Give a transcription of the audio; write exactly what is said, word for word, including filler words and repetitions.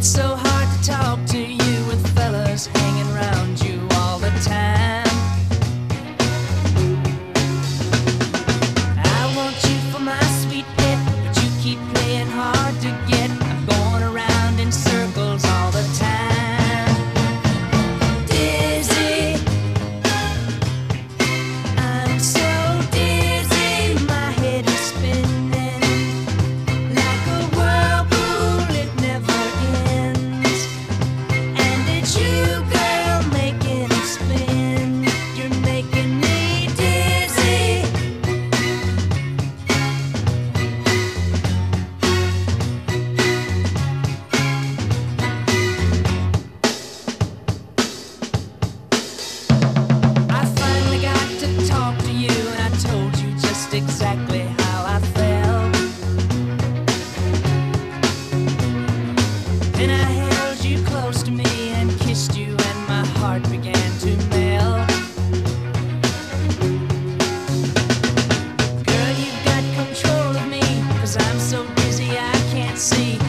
It's so hard to talk to you with fellas hanging around you all the time. I want you for my sweet pet, but you keep playing hard to get. I'm going around in circles all the time. Dizzy, I'm so dizzy, my head is spinning like a whirlpool, it never ends. And it's you, girl, making it spin. You're making me dizzy. I finally got to talk to you, and I told you just exactly how I felt. Then I held you close to me and kissed you, and my heart began to melt. Girl, you've got control of me, 'cause I'm so dizzy I can't see.